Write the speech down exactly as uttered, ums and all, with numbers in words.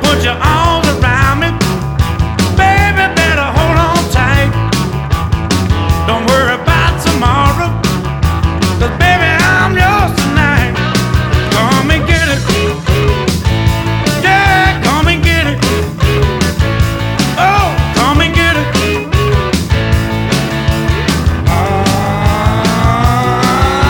Put your arms around me, baby, better hold on tight. Don't worry about tomorrow, 'cause baby,